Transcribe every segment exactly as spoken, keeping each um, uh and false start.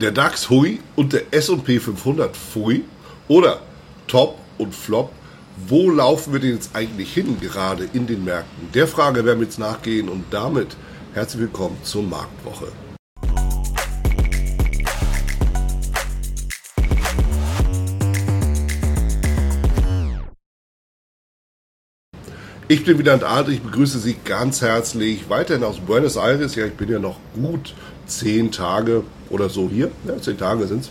Der DAX hui und der S und P fünfhundert pfui? Oder Top und Flop? Wo laufen wir denn jetzt eigentlich hin, gerade in den Märkten? Der Frage werden wir jetzt nachgehen und damit herzlich willkommen zur Marktwoche. Ich bin wieder Adel, ich begrüße Sie ganz herzlich, weiterhin aus Buenos Aires. Ja, ich bin ja noch gut zehn Tage oder so hier, ja, zehn Tage sind es.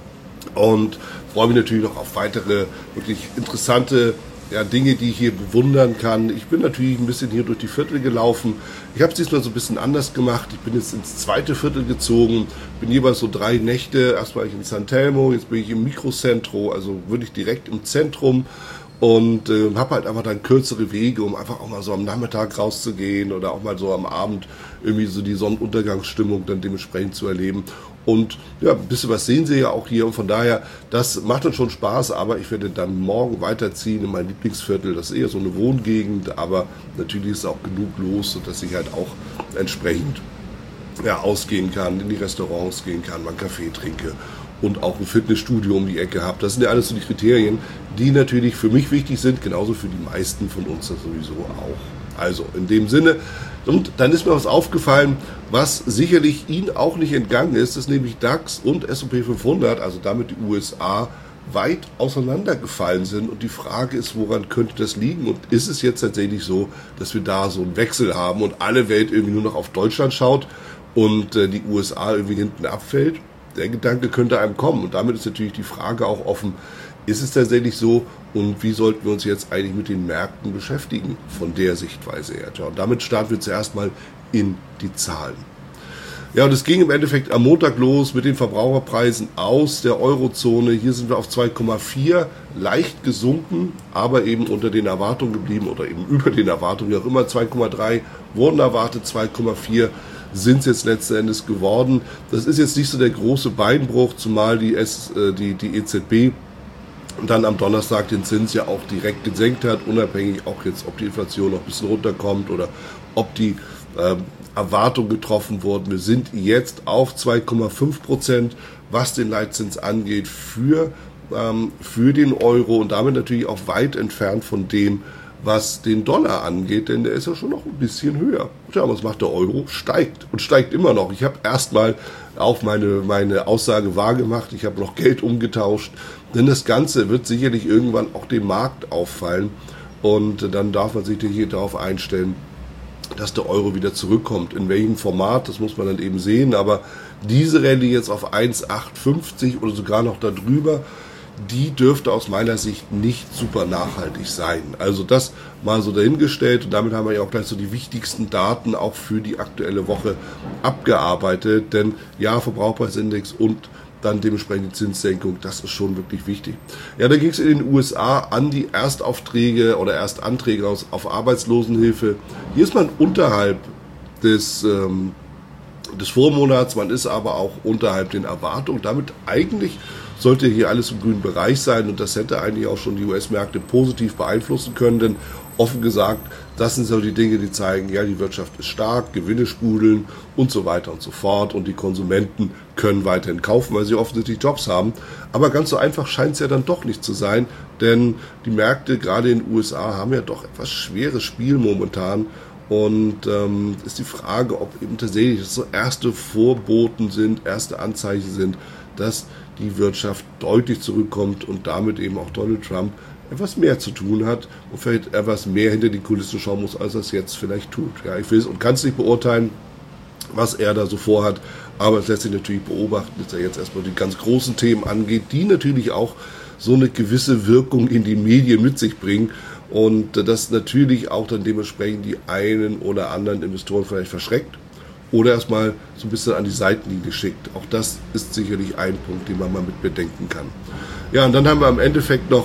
Und freue mich natürlich noch auf weitere wirklich interessante ja, Dinge, die ich hier bewundern kann. Ich bin natürlich ein bisschen hier durch die Viertel gelaufen. Ich habe es diesmal so ein bisschen anders gemacht. Ich bin jetzt ins zweite Viertel gezogen, bin jeweils so drei Nächte. Erst war ich in San Telmo, jetzt bin ich im Mikrocentro, also wirklich direkt im Zentrum. Und äh, habe halt einfach dann kürzere Wege, um einfach auch mal so am Nachmittag rauszugehen oder auch mal so am Abend irgendwie so die Sonnenuntergangsstimmung dann dementsprechend zu erleben. Und ja, ein bisschen was sehen Sie ja auch hier und von daher, das macht dann schon Spaß, aber ich werde dann morgen weiterziehen in mein Lieblingsviertel. Das ist eher so eine Wohngegend, aber natürlich ist auch genug los, sodass ich halt auch entsprechend ja, ausgehen kann, in die Restaurants gehen kann, mal einen Kaffee trinke und auch ein Fitnessstudio um die Ecke habe. Das sind ja alles so die Kriterien, die natürlich für mich wichtig sind, genauso für die meisten von uns das sowieso auch. Also in dem Sinne, und dann ist mir was aufgefallen, was sicherlich Ihnen auch nicht entgangen ist, dass nämlich DAX und S und P fünfhundert, also damit die U S A, weit auseinandergefallen sind. Und die Frage ist, woran könnte das liegen? Und ist es jetzt tatsächlich so, dass wir da so einen Wechsel haben und alle Welt irgendwie nur noch auf Deutschland schaut und äh, die U S A irgendwie hinten abfällt? Der Gedanke könnte einem kommen und damit ist natürlich die Frage auch offen, ist es tatsächlich so und wie sollten wir uns jetzt eigentlich mit den Märkten beschäftigen von der Sichtweise her? Und damit starten wir zuerst mal in die Zahlen. Ja, und es ging im Endeffekt am Montag los mit den Verbraucherpreisen aus der Eurozone. Hier sind wir auf zwei Komma vier, leicht gesunken, aber eben unter den Erwartungen geblieben oder eben über den Erwartungen, wie auch immer. zwei Komma drei wurden erwartet, zwei Komma vier sind es jetzt letzten Endes geworden. Das ist jetzt nicht so der große Beinbruch, zumal die, S, äh, die, die E Z B dann am Donnerstag den Zins ja auch direkt gesenkt hat, unabhängig auch jetzt, ob die Inflation noch ein bisschen runterkommt oder ob die äh, Erwartungen getroffen wurden. Wir sind jetzt auf zwei Komma fünf Prozent, was den Leitzins angeht, für, ähm, für den Euro und damit natürlich auch weit entfernt von dem, was den Dollar angeht, denn der ist ja schon noch ein bisschen höher. Tja, was macht der Euro? Steigt und steigt immer noch. Ich habe erstmal auch meine, meine Aussage wahrgemacht, ich habe noch Geld umgetauscht, denn das Ganze wird sicherlich irgendwann auch dem Markt auffallen und dann darf man sich hier darauf einstellen, dass der Euro wieder zurückkommt. In welchem Format, das muss man dann eben sehen, aber diese Rallye jetzt auf eins Komma acht fünfzig oder sogar noch darüber, die dürfte aus meiner Sicht nicht super nachhaltig sein. Also das mal so dahingestellt und damit haben wir ja auch gleich so die wichtigsten Daten auch für die aktuelle Woche abgearbeitet, denn ja, Verbraucherpreisindex und dann dementsprechend die Zinssenkung, das ist schon wirklich wichtig. Ja, da ging es in den U S A an die Erstaufträge oder Erstanträge aus, auf Arbeitslosenhilfe. Hier ist man unterhalb des, ähm, des Vormonats, man ist aber auch unterhalb den Erwartungen, damit eigentlich sollte hier alles im grünen Bereich sein und das hätte eigentlich auch schon die U S-Märkte positiv beeinflussen können, denn offen gesagt, das sind so die Dinge, die zeigen, ja, die Wirtschaft ist stark, Gewinne sprudeln und so weiter und so fort und die Konsumenten können weiterhin kaufen, weil sie offensichtlich Jobs haben. Aber ganz so einfach scheint es ja dann doch nicht zu sein, denn die Märkte, gerade in den U S A, haben ja doch etwas schweres Spiel momentan. Und ähm, ist die Frage, ob eben tatsächlich das so erste Vorboten sind, erste Anzeichen sind, dass die Wirtschaft deutlich zurückkommt und damit eben auch Donald Trump etwas mehr zu tun hat und vielleicht etwas mehr hinter die Kulissen schauen muss, als er es jetzt vielleicht tut. Ja, ich will es und kann es nicht beurteilen, was er da so vorhat, aber es lässt sich natürlich beobachten, dass er jetzt erstmal die ganz großen Themen angeht, die natürlich auch so eine gewisse Wirkung in die Medien mit sich bringen und das natürlich auch dann dementsprechend die einen oder anderen Investoren vielleicht verschreckt oder erstmal so ein bisschen an die Seitenlinie schickt. Auch das ist sicherlich ein Punkt, den man mal mit bedenken kann. Ja, und dann haben wir im Endeffekt noch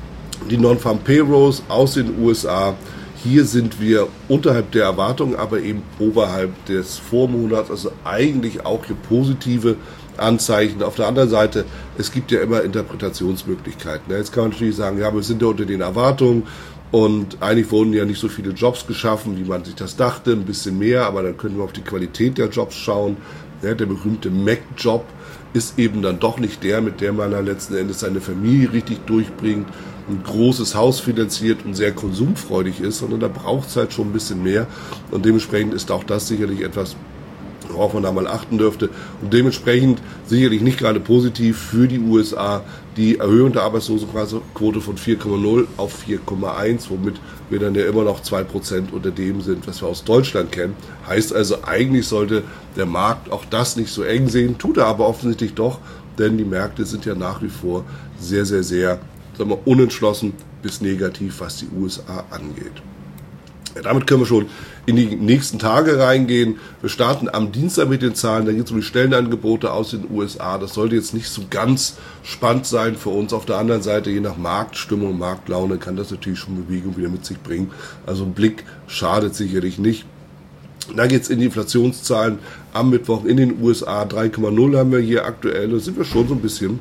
die Non-Farm Payrolls aus den U S A. Hier sind wir unterhalb der Erwartungen, aber eben oberhalb des Vormonats, also eigentlich auch hier positive Anzeichen. Auf der anderen Seite, es gibt ja immer Interpretationsmöglichkeiten. Jetzt kann man natürlich sagen, ja, wir sind ja unter den Erwartungen und eigentlich wurden ja nicht so viele Jobs geschaffen, wie man sich das dachte, ein bisschen mehr, aber dann können wir auf die Qualität der Jobs schauen. Ja, der berühmte Mac-Job ist eben dann doch nicht der, mit der man dann letzten Endes seine Familie richtig durchbringt, ein großes Haus finanziert und sehr konsumfreudig ist, sondern da braucht es halt schon ein bisschen mehr und dementsprechend ist auch das sicherlich etwas, worauf man da mal achten dürfte und dementsprechend sicherlich nicht gerade positiv für die U S A die Erhöhung der Arbeitslosenquote von vier Komma null auf vier Komma eins, womit wir dann ja immer noch zwei Prozent unter dem sind, was wir aus Deutschland kennen. Heißt also, eigentlich sollte der Markt auch das nicht so eng sehen, tut er aber offensichtlich doch, denn die Märkte sind ja nach wie vor sehr, sehr, sehr sagen wir, unentschlossen bis negativ, was die U S A angeht. Ja, damit können wir schon in die nächsten Tage reingehen. Wir starten am Dienstag mit den Zahlen, da geht es um die Stellenangebote aus den U S A. Das sollte jetzt nicht so ganz spannend sein für uns. Auf der anderen Seite, je nach Marktstimmung, Marktlaune, kann das natürlich schon Bewegung wieder mit sich bringen. Also ein Blick schadet sicherlich nicht. Dann geht es in die Inflationszahlen am Mittwoch in den U S A. drei Komma null haben wir hier aktuell. Da sind wir schon so ein bisschen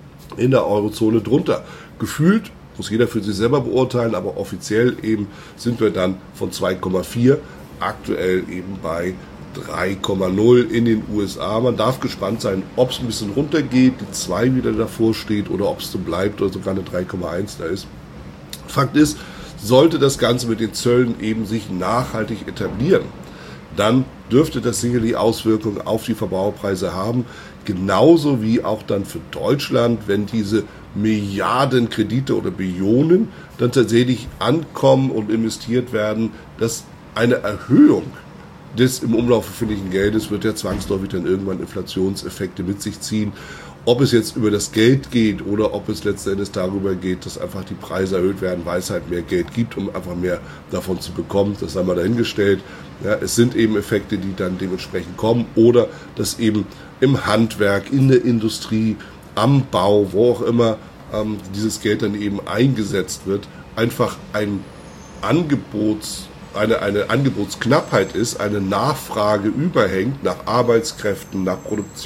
in der Eurozone drunter. Gefühlt muss jeder für sich selber beurteilen, aber offiziell eben sind wir dann von zwei Komma vier, aktuell eben bei drei Komma null in den U S A. Man darf gespannt sein, ob es ein bisschen runtergeht, die zwei wieder davor steht oder ob es so bleibt oder sogar eine drei Komma eins da ist. Fakt ist, sollte das Ganze mit den Zöllen eben sich nachhaltig etablieren, dann dürfte das sicherlich Auswirkungen auf die Verbraucherpreise haben, genauso wie auch dann für Deutschland, wenn diese Milliarden Kredite oder Billionen dann tatsächlich ankommen und investiert werden, dass eine Erhöhung des im Umlauf befindlichen Geldes wird ja zwangsläufig dann irgendwann Inflationseffekte mit sich ziehen. Ob es jetzt über das Geld geht oder ob es letzten Endes darüber geht, dass einfach die Preise erhöht werden, weil es halt mehr Geld gibt, um einfach mehr davon zu bekommen, das haben wir dahingestellt. Ja, es sind eben Effekte, die dann dementsprechend kommen oder dass eben im Handwerk, in der Industrie, am Bau, wo auch immer ähm, dieses Geld dann eben eingesetzt wird, einfach ein Angebots, eine, eine Angebotsknappheit ist, eine Nachfrage überhängt nach Arbeitskräften, nach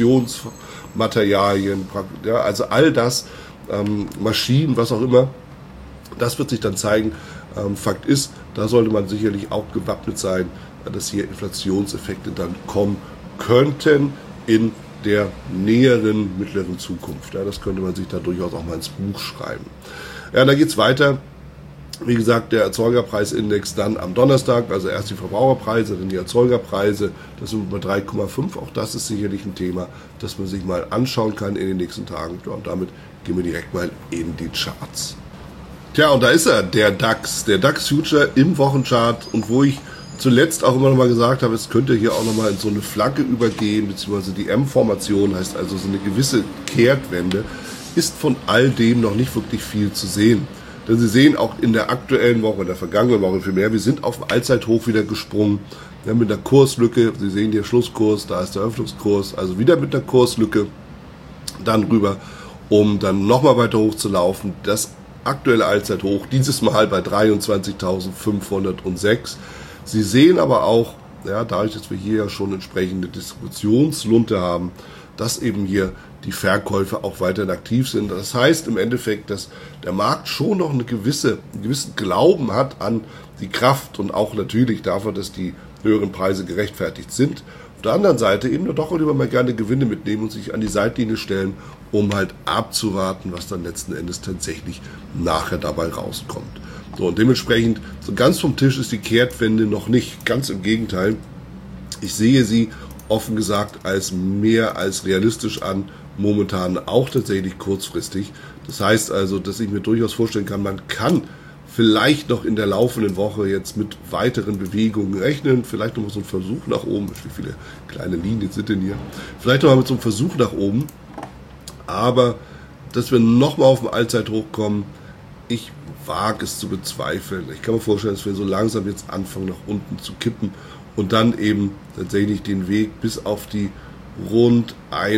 Produktionsmaterialien, ja, also all das, ähm, Maschinen, was auch immer, das wird sich dann zeigen. Ähm, Fakt ist, da sollte man sicherlich auch gewappnet sein, dass hier Inflationseffekte dann kommen könnten in der näheren, mittleren Zukunft. Ja, das könnte man sich da durchaus auch mal ins Buch schreiben. Ja, da geht's weiter. Wie gesagt, der Erzeugerpreisindex dann am Donnerstag, also erst die Verbraucherpreise, dann die Erzeugerpreise, das sind bei drei Komma fünf. Auch das ist sicherlich ein Thema, das man sich mal anschauen kann in den nächsten Tagen. Ja, und damit gehen wir direkt mal in die Charts. Tja, und da ist er, der DAX, der DAX Future im Wochenchart und wo ich zuletzt auch immer noch mal gesagt habe, es könnte hier auch noch mal in so eine Flagge übergehen, beziehungsweise die M-Formation heißt also so eine gewisse Kehrtwende, ist von all dem noch nicht wirklich viel zu sehen. Denn Sie sehen auch in der aktuellen Woche, in der vergangenen Woche vielmehr, wir sind auf dem Allzeithoch wieder gesprungen, ja, mit einer Kurslücke, Sie sehen hier Schlusskurs, da ist der Öffnungskurs, also wieder mit einer Kurslücke dann rüber, um dann nochmal weiter hoch zu laufen. Das aktuelle Allzeithoch, dieses Mal bei dreiundzwanzigtausendfünfhundertsechs. Sie sehen aber auch, ja, dadurch, dass wir hier ja schon entsprechende Distributionslunte haben, dass eben hier die Verkäufe auch weiterhin aktiv sind. Das heißt im Endeffekt, dass der Markt schon noch eine gewisse, einen gewissen Glauben hat an die Kraft und auch natürlich dafür, dass die höheren Preise gerechtfertigt sind. Auf der anderen Seite eben doch lieber mal gerne Gewinne mitnehmen und sich an die Seitlinie stellen, um halt abzuwarten, was dann letzten Endes tatsächlich nachher dabei rauskommt. So, und dementsprechend, so ganz vom Tisch ist die Kehrtwende noch nicht, ganz im Gegenteil. Ich sehe sie offen gesagt als mehr als realistisch an, momentan auch tatsächlich kurzfristig. Das heißt also, dass ich mir durchaus vorstellen kann, man kann vielleicht noch in der laufenden Woche jetzt mit weiteren Bewegungen rechnen, vielleicht noch mal so ein Versuch nach oben, wie viele kleine Linien sind denn hier, vielleicht noch mal mit so einem Versuch nach oben, aber dass wir noch mal auf den Allzeithoch kommen, ich wage es zu bezweifeln. Ich kann mir vorstellen, dass wir so langsam jetzt anfangen, nach unten zu kippen und dann eben tatsächlich den Weg bis auf die rund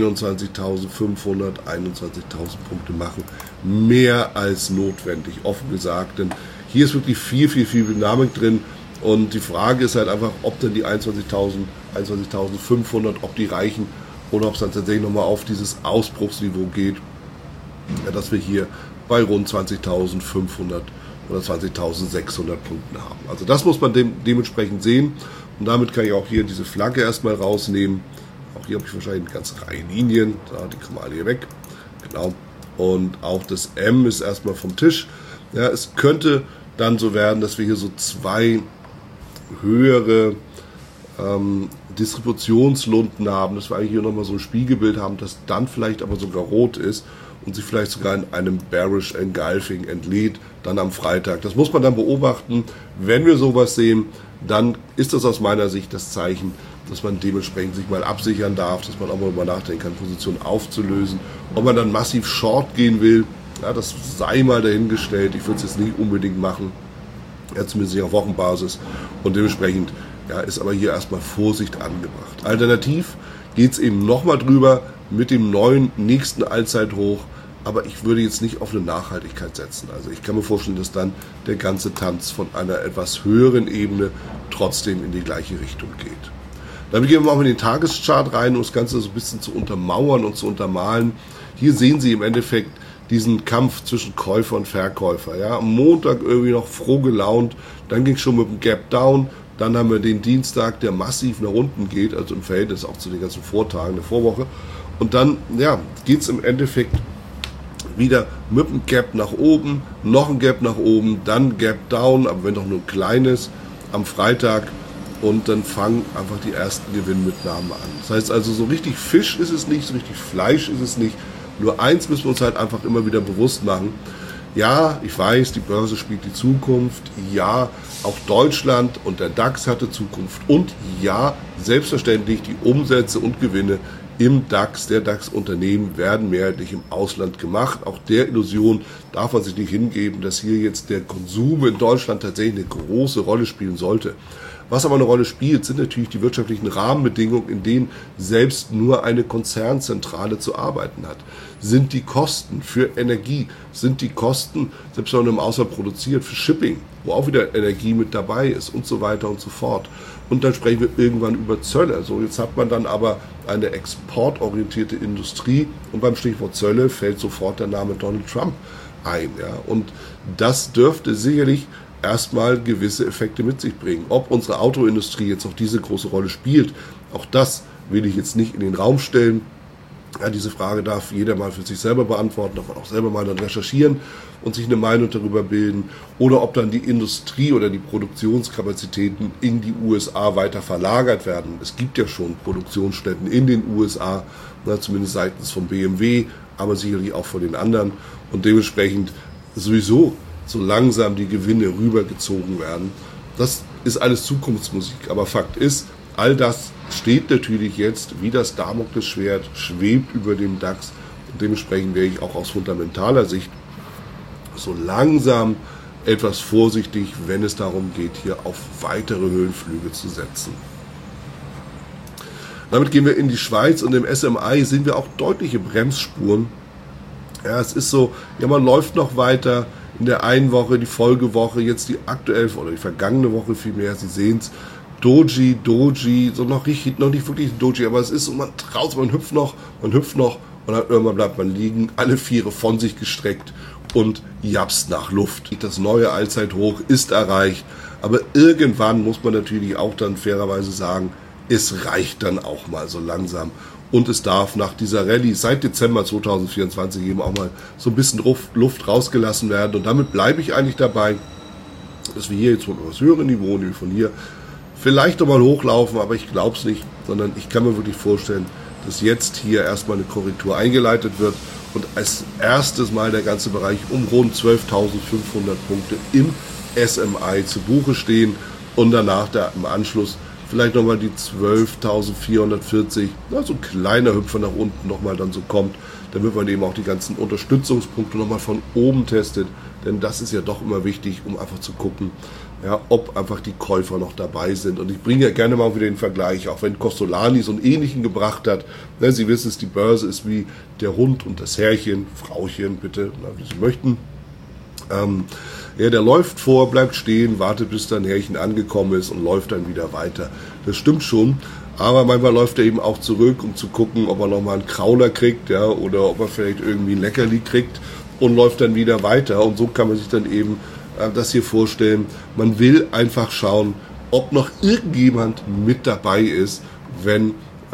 einundzwanzigtausendfünfhundert, einundzwanzigtausend Punkte machen. Mehr als notwendig, offen gesagt. Denn hier ist wirklich viel, viel, viel Dynamik drin. Und die Frage ist halt einfach, ob dann die einundzwanzigtausend, einundzwanzigtausendfünfhundert, ob die reichen oder ob es dann tatsächlich nochmal auf dieses Ausbruchsniveau geht, ja, dass wir hier bei rund zwanzigtausendfünfhundert oder zwanzigtausendsechshundert Punkten haben. Also das muss man dem, dementsprechend sehen. Und damit kann ich auch hier diese Flagge erstmal rausnehmen. Auch hier habe ich wahrscheinlich eine ganze Reihe Linien, ja, die kommen alle hier weg, genau. Und auch das M ist erstmal vom Tisch. Ja, es könnte dann so werden, dass wir hier so zwei höhere ähm, Distributionslunden haben, dass wir eigentlich hier nochmal so ein Spiegelbild haben, das dann vielleicht aber sogar rot ist und sich vielleicht sogar in einem Bearish Engulfing entlädt, dann am Freitag. Das muss man dann beobachten. Wenn wir sowas sehen, dann ist das aus meiner Sicht das Zeichen, dass man dementsprechend sich mal absichern darf, dass man auch mal nachdenken kann, Positionen aufzulösen. Ob man dann massiv Short gehen will, ja, das sei mal dahingestellt. Ich würde es jetzt nicht unbedingt machen, ja, zumindest nicht auf Wochenbasis. Und dementsprechend ja, ist aber hier erstmal Vorsicht angebracht. Alternativ geht es eben nochmal drüber mit dem neuen nächsten Allzeithoch. Aber ich würde jetzt nicht auf eine Nachhaltigkeit setzen. Also ich kann mir vorstellen, dass dann der ganze Tanz von einer etwas höheren Ebene trotzdem in die gleiche Richtung geht. Damit gehen wir mal in den Tageschart rein, um das Ganze so ein bisschen zu untermauern und zu untermalen. Hier sehen Sie im Endeffekt diesen Kampf zwischen Käufer und Verkäufer. Ja, am Montag irgendwie noch froh gelaunt, dann ging es schon mit dem Gap Down. Dann haben wir den Dienstag, der massiv nach unten geht, also im Verhältnis auch zu den ganzen Vortagen der Vorwoche. Und dann ja, geht es im Endeffekt wieder mit dem Gap nach oben, noch ein Gap nach oben, dann Gap Down, aber wenn doch nur ein kleines, am Freitag. Und dann fangen einfach die ersten Gewinnmitnahmen an. Das heißt also, so richtig Fisch ist es nicht, so richtig Fleisch ist es nicht. Nur eins müssen wir uns halt einfach immer wieder bewusst machen. Ja, ich weiß, die Börse spielt die Zukunft. Ja, auch Deutschland und der DAX hatte Zukunft. Und ja, selbstverständlich, die Umsätze und Gewinne im DAX, der DAX-Unternehmen werden mehrheitlich im Ausland gemacht. Auch der Illusion darf man sich nicht hingeben, dass hier jetzt der Konsum in Deutschland tatsächlich eine große Rolle spielen sollte. Was aber eine Rolle spielt, sind natürlich die wirtschaftlichen Rahmenbedingungen, in denen selbst nur eine Konzernzentrale zu arbeiten hat. Sind die Kosten für Energie, sind die Kosten, selbst wenn man im Ausland produziert, für Shipping, wo auch wieder Energie mit dabei ist und so weiter und so fort. Und dann sprechen wir irgendwann über Zölle. So, jetzt hat man dann aber eine exportorientierte Industrie und beim Stichwort Zölle fällt sofort der Name Donald Trump ein. Ja. Und das dürfte sicherlich erstmal gewisse Effekte mit sich bringen. Ob unsere Autoindustrie jetzt auch diese große Rolle spielt, auch das will ich jetzt nicht in den Raum stellen. Ja, diese Frage darf jeder mal für sich selber beantworten, darf man auch selber mal dann recherchieren und sich eine Meinung darüber bilden. Oder ob dann die Industrie oder die Produktionskapazitäten in die U S A weiter verlagert werden. Es gibt ja schon Produktionsstätten in den U S A, na, zumindest seitens von B M W, aber sicherlich auch von den anderen. Und dementsprechend sowieso so langsam die Gewinne rübergezogen werden. Das ist alles Zukunftsmusik. Aber Fakt ist, all das steht natürlich jetzt wie das Damoklesschwert, schwebt über dem DAX. Und dementsprechend wäre ich auch aus fundamentaler Sicht so langsam etwas vorsichtig, wenn es darum geht, hier auf weitere Höhenflüge zu setzen. Damit gehen wir in die Schweiz und im S M I sehen wir auch deutliche Bremsspuren. Ja, es ist so, ja, man läuft noch weiter. In der einen Woche, die Folgewoche, jetzt die aktuelle oder die vergangene Woche vielmehr, Sie sehen es, Doji, Doji, so noch nicht, noch nicht wirklich Doji, aber es ist so, man traut, man hüpft noch, man hüpft noch und dann irgendwann bleibt man liegen, alle Viere von sich gestreckt und japst nach Luft. Das neue Allzeithoch ist erreicht, aber irgendwann muss man natürlich auch dann fairerweise sagen, es reicht dann auch mal so langsam. Und es darf nach dieser Rallye seit Dezember zweitausendvierundzwanzig eben auch mal so ein bisschen Luft rausgelassen werden. Und damit bleibe ich eigentlich dabei, dass wir hier jetzt von etwas höheren Niveau, nämlich von hier, vielleicht nochmal hochlaufen, aber ich glaube es nicht, sondern ich kann mir wirklich vorstellen, dass jetzt hier erstmal eine Korrektur eingeleitet wird und als erstes Mal der ganze Bereich um rund zwölftausendfünfhundert Punkte im S M I zu Buche stehen und danach der, im Anschluss vielleicht nochmal die zwölftausendvierhundertvierzig, also ein kleiner Hüpfer nach unten nochmal dann so kommt, damit man eben auch die ganzen Unterstützungspunkte nochmal von oben testet, denn das ist ja doch immer wichtig, um einfach zu gucken, ja, ob einfach die Käufer noch dabei sind. Und ich bringe ja gerne mal wieder den Vergleich, auch wenn Kostolany so einen ähnlichen gebracht hat. Na, Sie wissen es, die Börse ist wie der Hund und das Herrchen, Frauchen bitte, na, wie Sie möchten. Ähm, ja, der läuft vor, bleibt stehen, wartet bis dann Herrchen angekommen ist und läuft dann wieder weiter. Das stimmt schon, aber manchmal läuft er eben auch zurück, um zu gucken, ob er nochmal einen Krauler kriegt, ja, oder ob er vielleicht irgendwie ein Leckerli kriegt und läuft dann wieder weiter. Und so kann man sich dann eben äh, das hier vorstellen. Man will einfach schauen, ob noch irgendjemand mit dabei ist, wenn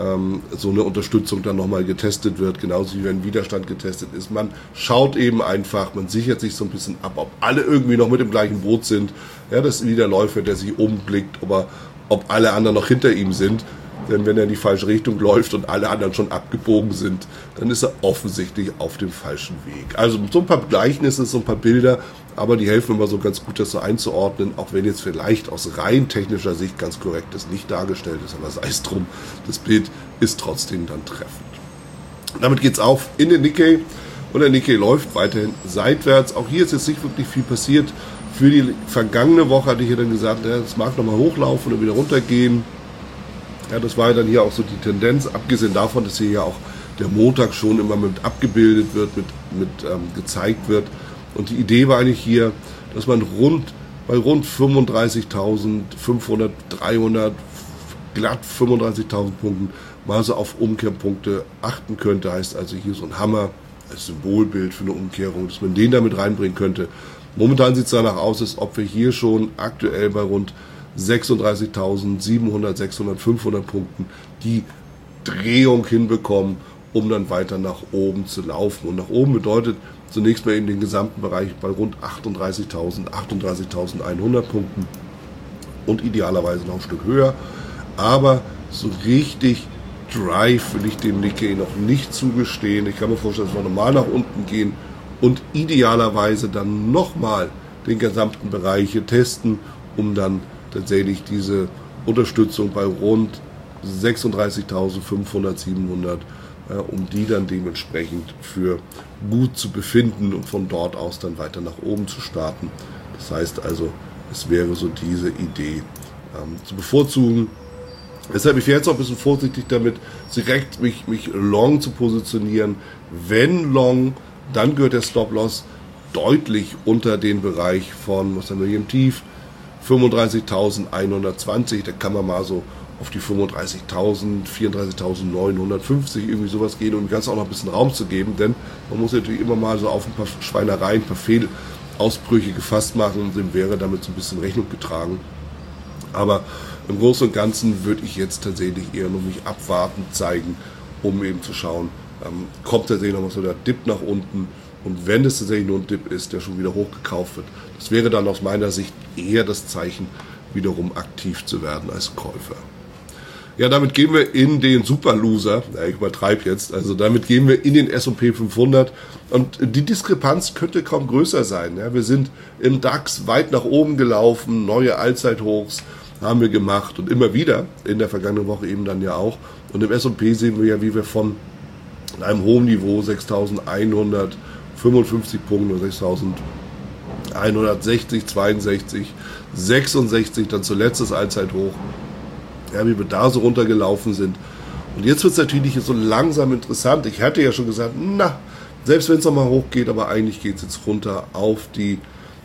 ähm, so eine Unterstützung dann nochmal getestet wird, genauso wie wenn Widerstand getestet ist. Man schaut eben einfach, man sichert sich so ein bisschen ab, ob alle irgendwie noch mit dem gleichen Boot sind. Ja, das ist wie der Läufer, der sich umblickt, ob, er, ob alle anderen noch hinter ihm sind. Denn wenn er in die falsche Richtung läuft und alle anderen schon abgebogen sind, dann ist er offensichtlich auf dem falschen Weg. Also so ein paar Gleichnisse, so ein paar Bilder, aber die helfen immer so ganz gut, das so einzuordnen, auch wenn jetzt vielleicht aus rein technischer Sicht ganz korrekt das nicht dargestellt ist, aber sei es drum, das Bild ist trotzdem dann treffend. Damit geht's auf in den Nikkei und der Nikkei läuft weiterhin seitwärts. Auch hier ist jetzt nicht wirklich viel passiert. Für die vergangene Woche hatte ich ja dann gesagt, ja, das mag nochmal hochlaufen und wieder runtergehen. Ja, das war ja dann hier auch so die Tendenz, abgesehen davon, dass hier ja auch der Montag schon immer mit abgebildet wird, mit, mit ähm, gezeigt wird. Und die Idee war eigentlich hier, dass man rund bei rund fünfunddreißigtausendfünfhundert, dreihundert, glatt fünfunddreißigtausend Punkten mal so auf Umkehrpunkte achten könnte. Heißt also hier so ein Hammer als Symbolbild für eine Umkehrung, dass man den damit reinbringen könnte. Momentan sieht es danach aus, als ob wir hier schon aktuell bei rund sechsunddreißigtausendsiebenhundert, sechshundert, fünfhundert Punkten die Drehung hinbekommen, um dann weiter nach oben zu laufen. Und nach oben bedeutet zunächst mal eben den gesamten Bereich bei rund achtunddreißigtausend, achtunddreißigtausendeinhundert Punkten und idealerweise noch ein Stück höher. Aber so richtig Drive will ich dem Nikkei noch nicht zugestehen. Ich kann mir vorstellen, dass wir normal nach unten gehen und idealerweise dann nochmal den gesamten Bereich hier testen, um dann tatsächlich diese Unterstützung bei rund sechsunddreißigtausendfünfhundert, siebenhundert, äh, um die dann dementsprechend für gut zu befinden und von dort aus dann weiter nach oben zu starten. Das heißt also, es wäre so diese Idee ähm, zu bevorzugen. Deshalb ich wäre jetzt auch ein bisschen vorsichtig damit, direkt mich, mich long zu positionieren. Wenn long, dann gehört der Stop-Loss deutlich unter den Bereich von, was haben wir hier im Tief, fünfunddreißigtausendeinhundertzwanzig, da kann man mal so auf die fünfunddreißigtausend, vierunddreißigtausendneunhundertfünfzig irgendwie sowas gehen, um dem Ganzen auch noch ein bisschen Raum zu geben, denn man muss natürlich immer mal so auf ein paar Schweinereien, ein paar Fehlausbrüche gefasst machen und dem wäre damit so ein bisschen Rechnung getragen. Aber im Großen und Ganzen würde ich jetzt tatsächlich eher nur mich abwartend zeigen, um eben zu schauen, ähm, kommt tatsächlich noch mal so der Dip nach unten. Und wenn es tatsächlich nur ein Dip ist, der schon wieder hochgekauft wird, das wäre dann aus meiner Sicht eher das Zeichen, wiederum aktiv zu werden als Käufer. Ja, damit gehen wir in den Super-Loser, ja, ich übertreibe jetzt, also damit gehen wir in den S und P fünfhundert und die Diskrepanz könnte kaum größer sein. Ja, wir sind im DAX weit nach oben gelaufen, neue Allzeithochs haben wir gemacht und immer wieder, in der vergangenen Woche eben dann ja auch. Und im S und P sehen wir ja, wie wir von einem hohen Niveau sechstausendeinhundertfünfundfünfzig Punkten oder sechstausendeinhundertsechzig, zweiundsechzig, sechsundsechzig, dann zuletzt das Allzeithoch, ja, wie wir da so runtergelaufen sind. Und jetzt wird es natürlich so langsam interessant. Ich hatte ja schon gesagt, na, selbst wenn es nochmal hochgeht, aber eigentlich geht es jetzt runter auf die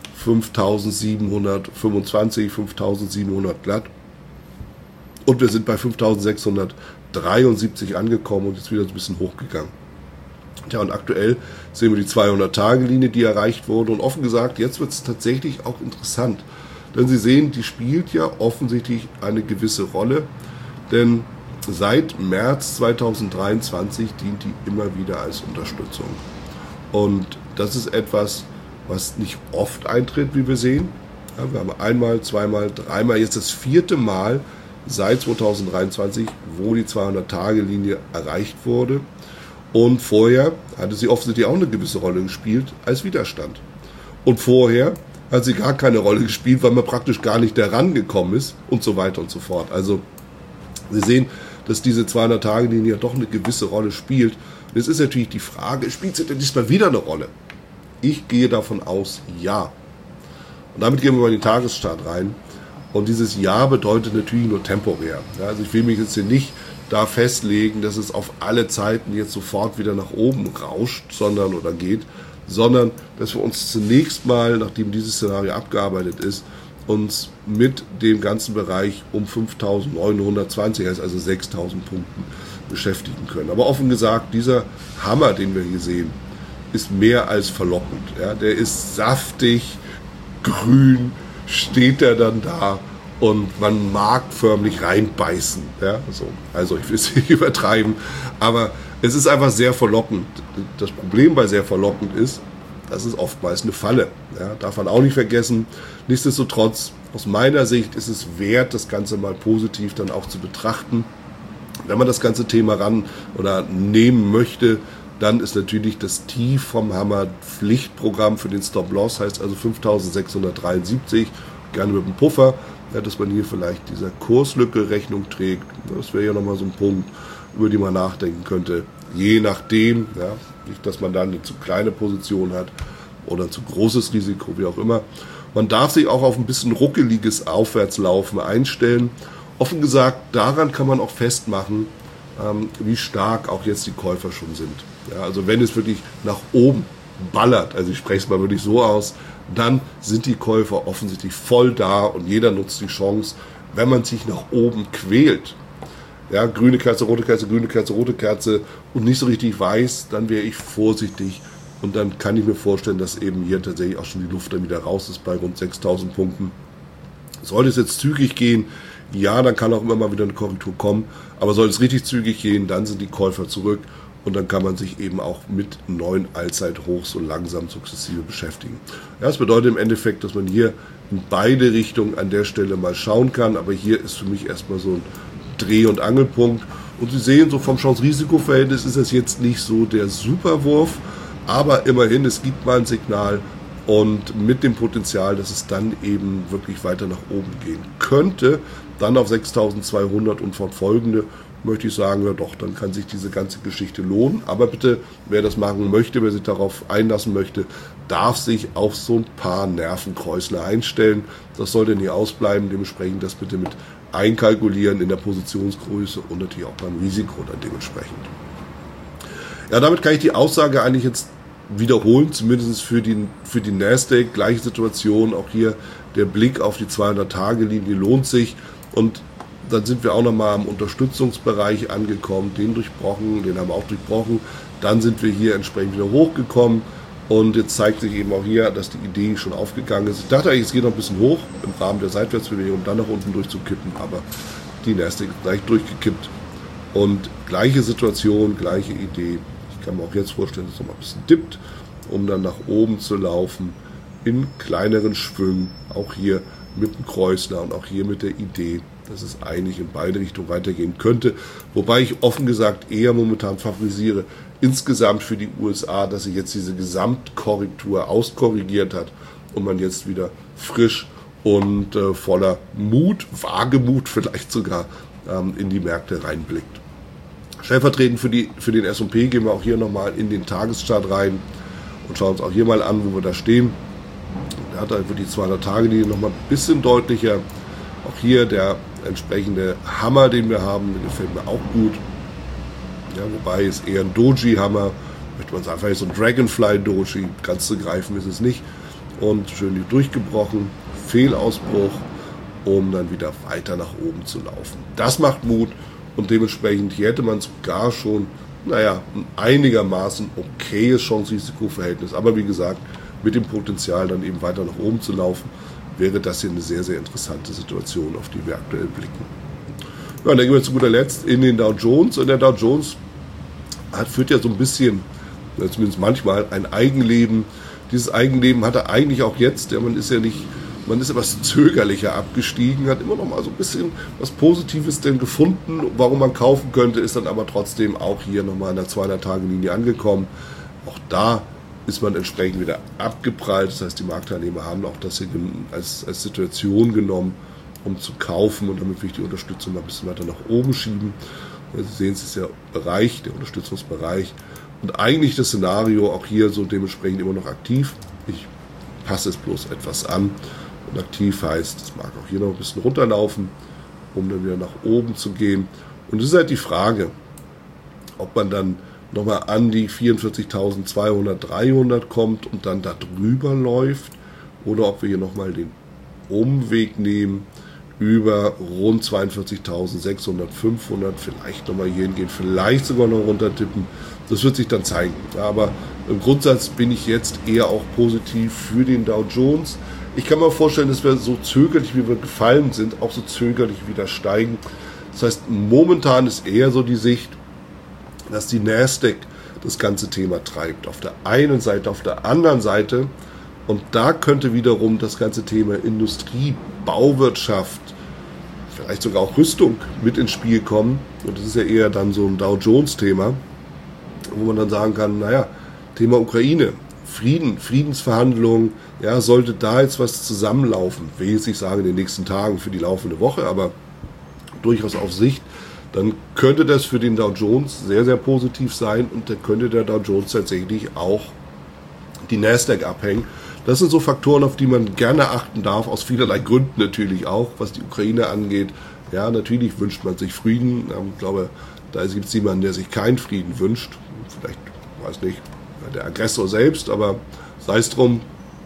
fünftausendsiebenhundertfünfundzwanzig, fünftausendsiebenhundert glatt. Und wir sind bei fünftausendsechshundertdreiundsiebzig angekommen und jetzt wieder ein bisschen hochgegangen. Ja, und aktuell sehen wir die zweihundert-Tage-Linie, die erreicht wurde. Und offen gesagt, jetzt wird es tatsächlich auch interessant. Denn Sie sehen, die spielt ja offensichtlich eine gewisse Rolle. Denn seit März zweitausenddreiundzwanzig dient die immer wieder als Unterstützung. Und das ist etwas, was nicht oft eintritt, wie wir sehen. Ja, wir haben einmal, zweimal, dreimal, jetzt das vierte Mal seit zweitausenddreiundzwanzig, wo die zweihundert-Tage-Linie erreicht wurde. Und vorher hatte sie offensichtlich auch eine gewisse Rolle gespielt als Widerstand. Und vorher hat sie gar keine Rolle gespielt, weil man praktisch gar nicht da rangekommen ist und so weiter und so fort. Also Sie sehen, dass diese zweihundert-Tage-Linie doch eine gewisse Rolle spielt. Und jetzt ist natürlich die Frage, spielt sie denn diesmal wieder eine Rolle? Ich gehe davon aus, ja. Und damit gehen wir mal in den Tagesstart rein. Und dieses Ja bedeutet natürlich nur temporär. Ja, also ich will mich jetzt hier nicht da festlegen, dass es auf alle Zeiten jetzt sofort wieder nach oben rauscht, sondern oder geht, sondern dass wir uns zunächst mal, nachdem dieses Szenario abgearbeitet ist, uns mit dem ganzen Bereich um fünftausendneunhundertzwanzig, also sechstausend Punkten beschäftigen können. Aber offen gesagt, dieser Hammer, den wir hier sehen, ist mehr als verlockend. Ja, der ist saftig, grün, steht er dann da und man mag förmlich reinbeißen. Ja? So. Also ich will es nicht übertreiben, aber es ist einfach sehr verlockend. Das Problem bei sehr verlockend ist, das ist oftmals eine Falle. Ja? Darf man auch nicht vergessen. Nichtsdestotrotz, aus meiner Sicht ist es wert, das Ganze mal positiv dann auch zu betrachten. Wenn man das ganze Thema ran oder nehmen möchte, dann ist natürlich das Tief vom Hammer Pflichtprogramm für den Stop-Loss, heißt also fünftausendsechshundertdreiundsiebzig, gerne mit einem Puffer, ja, dass man hier vielleicht dieser Kurslücke Rechnung trägt. Das wäre ja nochmal so ein Punkt, über den man nachdenken könnte. Je nachdem, ja, nicht, dass man dann eine zu kleine Position hat oder ein zu großes Risiko, wie auch immer. Man darf sich auch auf ein bisschen ruckeliges Aufwärtslaufen einstellen. Offen gesagt, daran kann man auch festmachen, ähm, wie stark auch jetzt die Käufer schon sind. Ja, also wenn es wirklich nach oben ballert, also ich spreche es mal wirklich so aus, dann sind die Käufer offensichtlich voll da und jeder nutzt die Chance, wenn man sich nach oben quält. Ja, grüne Kerze, rote Kerze, grüne Kerze, rote Kerze und nicht so richtig weiß, dann wäre ich vorsichtig und dann kann ich mir vorstellen, dass eben hier tatsächlich auch schon die Luft dann wieder raus ist bei rund sechstausend Punkten. Sollte es jetzt zügig gehen, ja, dann kann auch immer mal wieder eine Korrektur kommen, aber soll es richtig zügig gehen, dann sind die Käufer zurück und dann kann man sich eben auch mit neuen Allzeithochs so langsam sukzessive beschäftigen. Ja, das bedeutet im Endeffekt, dass man hier in beide Richtungen an der Stelle mal schauen kann, aber hier ist für mich erstmal so ein Dreh- und Angelpunkt und Sie sehen, so vom Chance-Risiko-Verhältnis ist das jetzt nicht so der Superwurf, aber immerhin, es gibt mal ein Signal und mit dem Potenzial, dass es dann eben wirklich weiter nach oben gehen könnte, dann auf sechstausendzweihundert und fortfolgende, möchte ich sagen, ja doch, dann kann sich diese ganze Geschichte lohnen. Aber bitte, wer das machen möchte, wer sich darauf einlassen möchte, darf sich auf so ein paar Nervenkräusler einstellen. Das sollte nie ausbleiben, dementsprechend das bitte mit einkalkulieren in der Positionsgröße und natürlich auch beim Risiko dann dementsprechend. Ja, damit kann ich die Aussage eigentlich jetzt wiederholen, zumindest für die, für die Nasdaq, gleiche Situation, auch hier der Blick auf die zweihundert-Tage-Linie lohnt sich und dann sind wir auch nochmal am Unterstützungsbereich angekommen, den durchbrochen, den haben wir auch durchbrochen, dann sind wir hier entsprechend wieder hochgekommen und jetzt zeigt sich eben auch hier, dass die Idee schon aufgegangen ist. Ich dachte eigentlich, es geht noch ein bisschen hoch im Rahmen der Seitwärtsbewegung, um dann nach unten durchzukippen, aber die Nasdaq ist gleich durchgekippt und gleiche Situation, gleiche Idee. Ich kann mir auch jetzt vorstellen, dass es noch mal ein bisschen dippt, um dann nach oben zu laufen, in kleineren Schwüngen, auch hier mit dem Kreuzler und auch hier mit der Idee, dass es eigentlich in beide Richtungen weitergehen könnte. Wobei ich offen gesagt eher momentan favorisiere, insgesamt für die U S A, dass sich jetzt diese Gesamtkorrektur auskorrigiert hat und man jetzt wieder frisch und äh, voller Mut, Wagemut vielleicht sogar, ähm, in die Märkte reinblickt. Stellvertretend für, die, für den S und P gehen wir auch hier nochmal in den Tageschart rein und schauen uns auch hier mal an, wo wir da stehen. Da hat einfach die zweihundert-Tage-Linie nochmal ein bisschen deutlicher. Auch hier der entsprechende Hammer, den wir haben, der gefällt mir auch gut. Ja, wobei es eher ein Doji-Hammer, möchte man sagen, vielleicht so ein Dragonfly-Doji, ganz zu greifen ist es nicht. Und schön durchgebrochen, Fehlausbruch, um dann wieder weiter nach oben zu laufen. Das macht Mut und dementsprechend hier hätte man sogar schon, naja, ein einigermaßen okayes Chance-Risiko-Verhältnis. Aber wie gesagt, mit dem Potenzial dann eben weiter nach oben zu laufen, wäre das hier eine sehr, sehr interessante Situation, auf die wir aktuell blicken. Ja, und dann gehen wir zu guter Letzt in den Dow Jones. Und der Dow Jones hat, führt ja so ein bisschen, zumindest manchmal, ein Eigenleben. Dieses Eigenleben hat er eigentlich auch jetzt. Ja, man ist ja nicht, man ist etwas zögerlicher abgestiegen, hat immer noch mal so ein bisschen was Positives denn gefunden, warum man kaufen könnte, ist dann aber trotzdem auch hier nochmal an der zweihundert-Tage-Linie angekommen. Auch da ist man entsprechend wieder abgeprallt. Das heißt, die Marktteilnehmer haben auch das hier als, als Situation genommen, um zu kaufen und damit will ich die Unterstützung mal ein bisschen weiter nach oben schieben. Sie sehen, es ist der Bereich, der Unterstützungsbereich und eigentlich das Szenario auch hier so dementsprechend immer noch aktiv. Ich passe es bloß etwas an und aktiv heißt, es mag auch hier noch ein bisschen runterlaufen, um dann wieder nach oben zu gehen. Und es ist halt die Frage, ob man dann nochmal an die vierundvierzigtausendzweihundert, dreihundert kommt und dann da drüber läuft oder ob wir hier nochmal den Umweg nehmen über rund zweiundvierzigtausendsechshundert, fünfhundert, vielleicht nochmal hier hingehen, vielleicht sogar noch runter tippen. Das wird sich dann zeigen. Aber im Grundsatz bin ich jetzt eher auch positiv für den Dow Jones. Ich kann mir vorstellen, dass wir so zögerlich, wie wir gefallen sind, auch so zögerlich wieder steigen. Das heißt, momentan ist eher so die Sicht, dass die Nasdaq das ganze Thema treibt. Auf der einen Seite, auf der anderen Seite. Und da könnte wiederum das ganze Thema Industrie, Bauwirtschaft, vielleicht sogar auch Rüstung mit ins Spiel kommen. Und das ist ja eher dann so ein Dow Jones-Thema, wo man dann sagen kann, naja, Thema Ukraine, Frieden, Friedensverhandlungen, ja, sollte da jetzt was zusammenlaufen, will ich nicht sagen in den nächsten Tagen für die laufende Woche, aber durchaus auf Sicht, dann könnte das für den Dow Jones sehr, sehr positiv sein und dann könnte der Dow Jones tatsächlich auch die Nasdaq abhängen. Das sind so Faktoren, auf die man gerne achten darf, aus vielerlei Gründen natürlich auch, was die Ukraine angeht. Ja, natürlich wünscht man sich Frieden. Ich glaube, da gibt es jemanden, der sich keinen Frieden wünscht. Vielleicht, weiß nicht, der Aggressor selbst, aber sei es drum.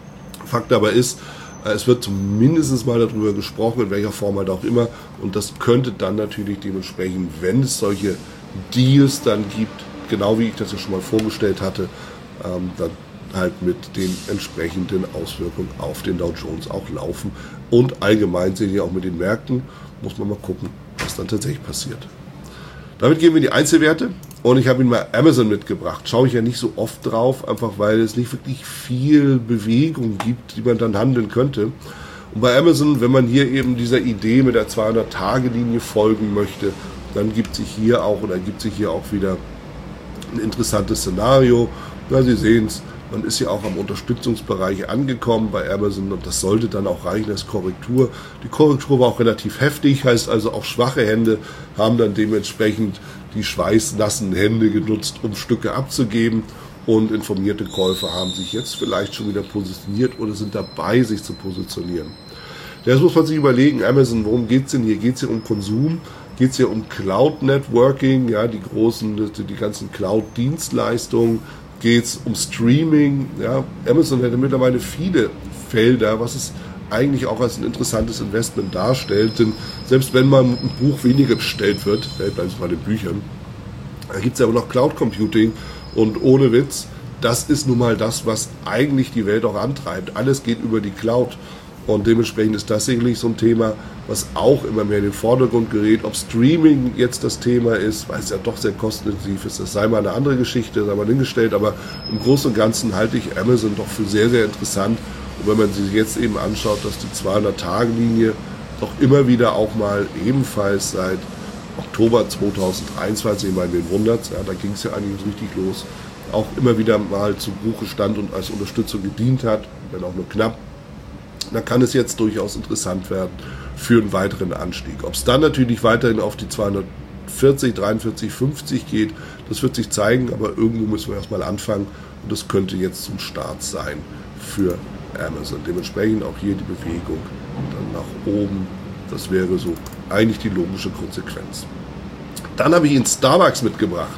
Fakt aber ist, es wird zumindest mal darüber gesprochen, in welcher Form halt auch immer. Und das könnte dann natürlich dementsprechend, wenn es solche Deals dann gibt, genau wie ich das ja schon mal vorgestellt hatte, ähm, dann halt mit den entsprechenden Auswirkungen auf den Dow Jones auch laufen. Und allgemein sehen wir auch mit den Märkten, muss man mal gucken, was dann tatsächlich passiert. Damit gehen wir in die Einzelwerte. Und ich habe Ihnen mal Amazon mitgebracht. Schaue ich ja nicht so oft drauf, einfach weil es nicht wirklich viel Bewegung gibt, die man dann handeln könnte. Und bei Amazon, wenn man hier eben dieser Idee mit der zweihundert-Tage-Linie folgen möchte, dann gibt sich hier auch oder gibt sich hier auch wieder ein interessantes Szenario. Na, Sie sehen es, man ist ja auch am Unterstützungsbereich angekommen bei Amazon und das sollte dann auch reichen als Korrektur. Die Korrektur war auch relativ heftig, heißt also auch schwache Hände haben dann dementsprechend die schweißnassen Hände genutzt, um Stücke abzugeben und informierte Käufer haben sich jetzt vielleicht schon wieder positioniert oder sind dabei, sich zu positionieren. Jetzt muss man sich überlegen, Amazon, worum geht es denn hier? Geht es hier um Konsum? Geht es hier um Cloud Networking, ja, die großen, die, die ganzen Cloud-Dienstleistungen? Geht es um Streaming? Ja, Amazon hätte mittlerweile viele Felder, was es eigentlich auch als ein interessantes Investment darstellt. Denn selbst wenn mal ein Buch weniger bestellt wird, bleiben es bei den Büchern, da gibt es aber noch Cloud Computing und ohne Witz, das ist nun mal das, was eigentlich die Welt auch antreibt. Alles geht über die Cloud und dementsprechend ist das sicherlich so ein Thema, was auch immer mehr in den Vordergrund gerät. Ob Streaming jetzt das Thema ist, weil es ja doch sehr kostenintensiv ist, das sei mal eine andere Geschichte, sei mal hingestellt, aber im Großen und Ganzen halte ich Amazon doch für sehr, sehr interessant. Und wenn man sich jetzt eben anschaut, dass die zweihundert-Tage-Linie doch immer wieder auch mal ebenfalls seit Oktober zweitausenddreiundzwanzig, ich meine, den wundert's, ja, da ging es ja eigentlich richtig los, auch immer wieder mal zu Buche stand und als Unterstützung gedient hat, wenn auch nur knapp, dann kann es jetzt durchaus interessant werden für einen weiteren Anstieg. Ob es dann natürlich weiterhin auf die zweihundertvierzig, dreiundvierzig, fünfzig geht, das wird sich zeigen, aber irgendwo müssen wir erstmal anfangen und das könnte jetzt zum Start sein für Amazon. Dementsprechend auch hier die Bewegung dann nach oben. Das wäre so eigentlich die logische Konsequenz. Dann habe ich Ihnen Starbucks mitgebracht.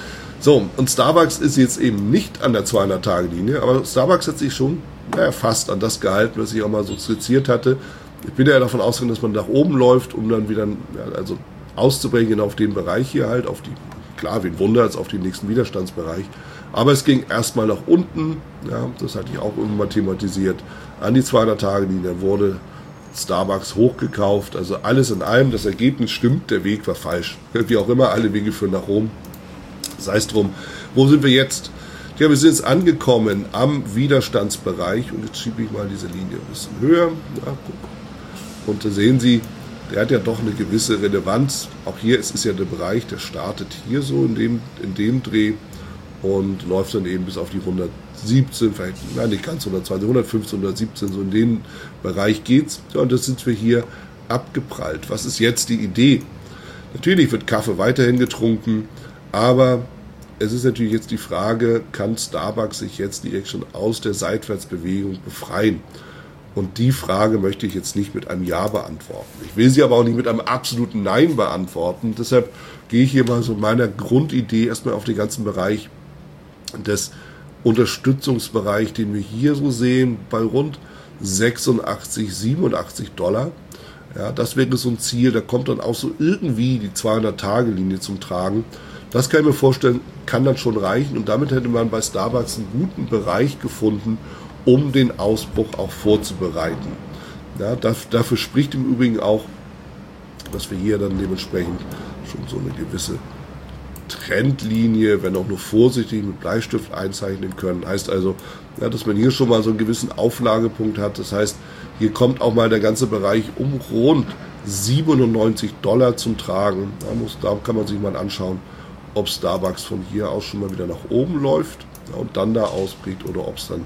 So, und Starbucks ist jetzt eben nicht an der zweihundert-Tage-Linie, aber Starbucks hat sich schon naja, fast an das gehalten, was ich auch mal so skizziert hatte. Ich bin ja davon ausgegangen, dass man nach oben läuft, um dann wieder ja, also auszubrechen auf den Bereich hier halt, auf die, klar, wen wundert es, auf den nächsten Widerstandsbereich. Aber es ging erstmal nach unten, ja, das hatte ich auch irgendwann mal thematisiert, an die zweihundert-Tage-Linie wurde Starbucks hochgekauft. Also alles in allem, das Ergebnis stimmt, der Weg war falsch. Wie auch immer, alle Wege führen nach Rom. Sei es drum. Wo sind wir jetzt? Ja, wir sind jetzt angekommen am Widerstandsbereich und jetzt schiebe ich mal diese Linie ein bisschen höher. Ja, guck. Und da sehen Sie, der hat ja doch eine gewisse Relevanz. Auch hier ist es ja der Bereich, der startet hier so in dem, in dem Dreh und läuft dann eben bis auf die hundertsiebzehn, vielleicht nein, nicht ganz hundertzwanzig, hundertfünfzehn, hundertsiebzehn, so in den Bereich geht's. Ja, und das sind wir hier abgeprallt. Was ist jetzt die Idee? Natürlich wird Kaffee weiterhin getrunken, aber es ist natürlich jetzt die Frage, kann Starbucks sich jetzt direkt schon aus der Seitwärtsbewegung befreien? Und die Frage möchte ich jetzt nicht mit einem Ja beantworten. Ich will sie aber auch nicht mit einem absoluten Nein beantworten. Deshalb gehe ich hier mal so in meiner Grundidee erstmal auf den ganzen Bereich des Unterstützungsbereich, den wir hier so sehen, bei rund sechsundachtzig, siebenundachtzig Dollar. Ja, das wäre so ein Ziel, da kommt dann auch so irgendwie die zweihundert-Tage-Linie zum Tragen. Das kann ich mir vorstellen, kann dann schon reichen und damit hätte man bei Starbucks einen guten Bereich gefunden, um den Ausbruch auch vorzubereiten. Ja, dafür spricht im Übrigen auch, dass wir hier dann dementsprechend schon so eine gewisse Trendlinie, wenn auch nur vorsichtig mit Bleistift einzeichnen können. Heißt also, ja, dass man hier schon mal so einen gewissen Auflagepunkt hat. Das heißt, hier kommt auch mal der ganze Bereich um rund siebenundneunzig Dollar zum Tragen. Da, muss, da kann man sich mal anschauen, ob Starbucks von hier aus schon mal wieder nach oben läuft, ja, und dann da ausbricht oder ob es dann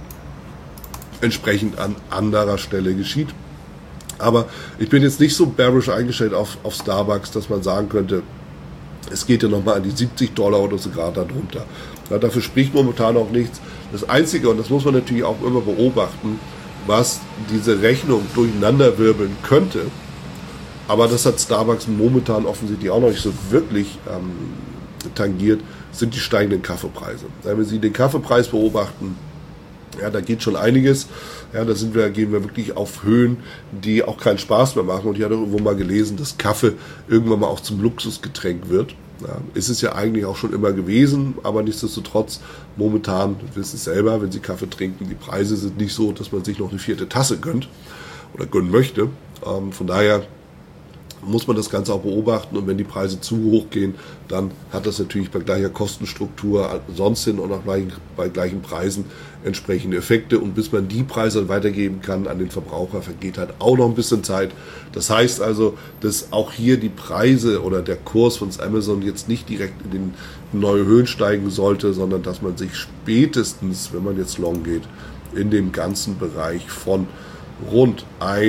entsprechend an anderer Stelle geschieht. Aber ich bin jetzt nicht so bearish eingestellt auf, auf Starbucks, dass man sagen könnte, es geht ja nochmal an die siebzig Dollar oder so gerade darunter. Ja, dafür spricht momentan auch nichts. Das Einzige, und das muss man natürlich auch immer beobachten, was diese Rechnung durcheinander wirbeln könnte, aber das hat Starbucks momentan offensichtlich auch noch nicht so wirklich ähm, tangiert, sind die steigenden Kaffeepreise. Ja, wenn Sie den Kaffeepreis beobachten, ja, da geht schon einiges. Ja, da sind wir, gehen wir wirklich auf Höhen, die auch keinen Spaß mehr machen. Und ich hatte irgendwo mal gelesen, dass Kaffee irgendwann mal auch zum Luxusgetränk wird. Ja, ist es ja eigentlich auch schon immer gewesen, aber nichtsdestotrotz, momentan, wir wissen es selber, wenn Sie Kaffee trinken, die Preise sind nicht so, dass man sich noch eine vierte Tasse gönnt oder gönnen möchte. Ähm, von daher muss man das Ganze auch beobachten, und wenn die Preise zu hoch gehen, dann hat das natürlich bei gleicher Kostenstruktur sonst hin und auch bei gleichen Preisen entsprechende Effekte, und bis man die Preise weitergeben kann an den Verbraucher, vergeht halt auch noch ein bisschen Zeit. Das heißt also, dass auch hier die Preise oder der Kurs von Amazon jetzt nicht direkt in den neue Höhen steigen sollte, sondern dass man sich spätestens, wenn man jetzt long geht, in dem ganzen Bereich von rund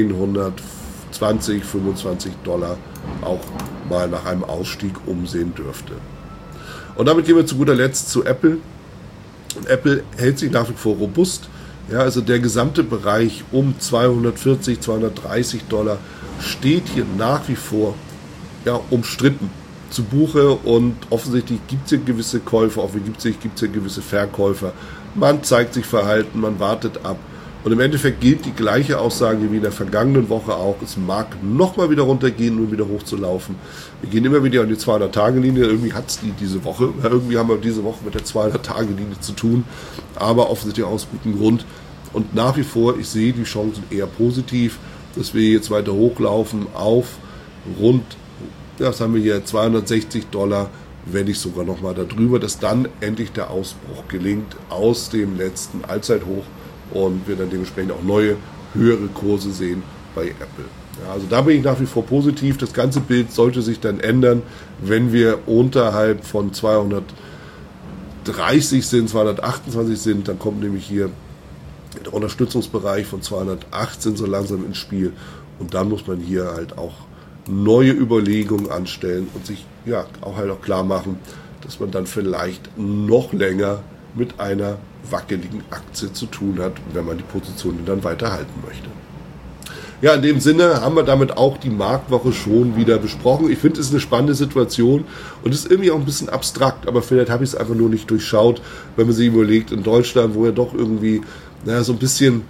hundertzwanzig, fünfundzwanzig Dollar auch mal nach einem Ausstieg umsehen dürfte. Und damit gehen wir zu guter Letzt zu Apple. Und Apple hält sich nach wie vor robust. Ja, also der gesamte Bereich um zweihundertvierzig, zweihundertdreißig Dollar steht hier nach wie vor, ja, umstritten zu Buche, und offensichtlich gibt es hier gewisse Käufer, auch gibt es hier gewisse Verkäufer. Man zeigt sich verhalten, man wartet ab. Und im Endeffekt gilt die gleiche Aussage wie in der vergangenen Woche auch. Es mag nochmal wieder runtergehen und wieder hochzulaufen. Wir gehen immer wieder an die zweihundert-Tage-Linie. Irgendwie hat es die diese Woche. Ja, irgendwie haben wir diese Woche mit der zweihundert-Tage-Linie zu tun. Aber offensichtlich aus gutem Grund. Und nach wie vor, ich sehe die Chancen eher positiv, dass wir jetzt weiter hochlaufen auf rund, ja, was haben wir hier, zweihundertsechzig Dollar, wenn nicht sogar nochmal darüber, dass dann endlich der Ausbruch gelingt aus dem letzten Allzeithoch. Und wir dann dementsprechend auch neue, höhere Kurse sehen bei Apple. Ja, also da bin ich nach wie vor positiv. Das ganze Bild sollte sich dann ändern, wenn wir unterhalb von zweihundertdreißig sind, zweihundertachtundzwanzig sind. Dann kommt nämlich hier der Unterstützungsbereich von zweihundertachtzehn so langsam ins Spiel. Und dann muss man hier halt auch neue Überlegungen anstellen und sich ja auch halt auch klar machen, dass man dann vielleicht noch länger mit einer wackeligen Aktie zu tun hat, wenn man die Positionen dann weiterhalten möchte. Ja, in dem Sinne haben wir damit auch die Marktwoche schon wieder besprochen. Ich finde, es ist eine spannende Situation und es ist irgendwie auch ein bisschen abstrakt, aber vielleicht habe ich es einfach nur nicht durchschaut, wenn man sich überlegt, in Deutschland, wo ja doch irgendwie, naja, so ein bisschen,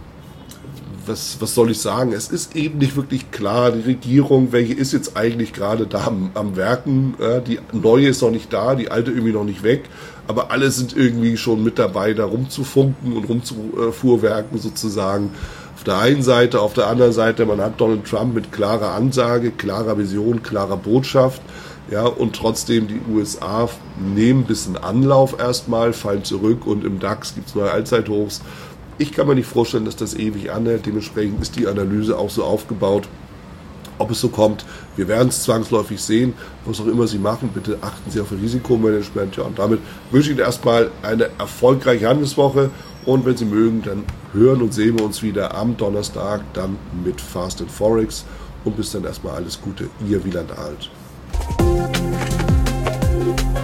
was, was soll ich sagen, es ist eben nicht wirklich klar, die Regierung, welche ist jetzt eigentlich gerade da am, am Werken, ja, die neue ist noch nicht da, die alte irgendwie noch nicht weg, aber alle sind irgendwie schon mit dabei, da rumzufunken und rumzufuhrwerken sozusagen. Auf der einen Seite, auf der anderen Seite, man hat Donald Trump mit klarer Ansage, klarer Vision, klarer Botschaft, ja, und trotzdem die U S A nehmen ein bisschen Anlauf erstmal, fallen zurück und im DAX gibt es neue Allzeithochs. Ich kann mir nicht vorstellen, dass das ewig anhält, dementsprechend ist die Analyse auch so aufgebaut. Ob es so kommt, wir werden es zwangsläufig sehen. Was auch immer Sie machen, bitte achten Sie auf Ihr Risikomanagement. Ja, und damit wünsche ich Ihnen erstmal eine erfolgreiche Handelswoche. Und wenn Sie mögen, dann hören und sehen wir uns wieder am Donnerstag, dann mit Fast and Forex. Und bis dann erstmal alles Gute, Ihr Wieland Alt.